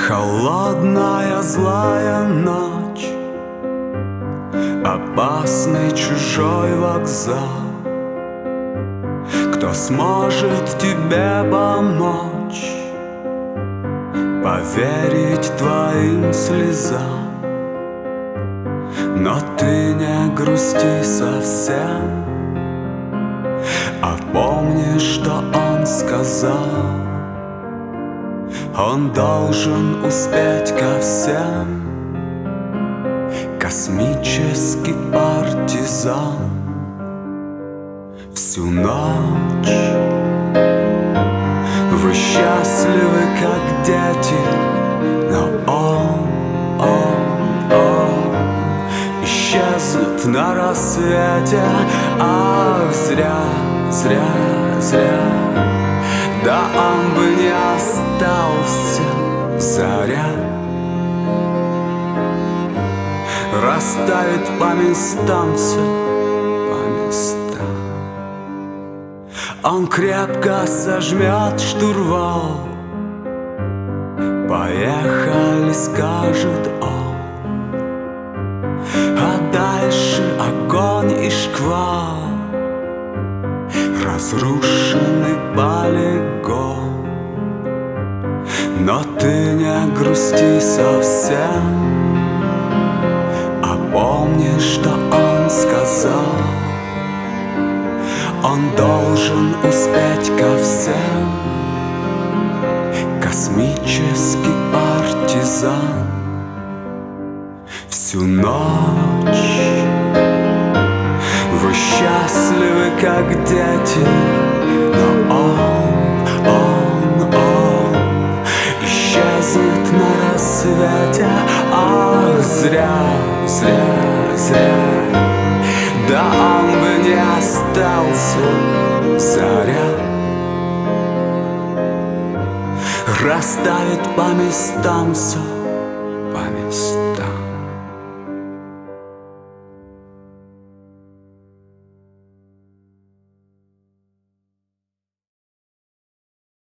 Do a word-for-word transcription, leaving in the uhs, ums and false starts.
Холодная злая ночь, опасный чужой вокзал. Кто сможет тебе помочь, поверить твоим слезам? Но ты не грусти совсем, а помни, что он сказал. Он должен успеть ко всем, космический партизан. Всю ночь вы счастливы, как дети, но он, он, он исчезнет на рассвете. Ах, зря, зря, зря, да он бы не остался. Заря расставит по местам все, по местам. Он крепко сожмет штурвал. Поехали, скажет он, а дальше огонь и шквал. Разрушенный полигон. Но ты не грусти совсем, а помни, что он сказал. Он должен успеть ко всем, космический партизан. Всю ночь вы счастливы, как дети, но он, он, он исчезнет на рассвете. Ах, зря, зря, зря, да он бы не остался. Заря расставит по местам все.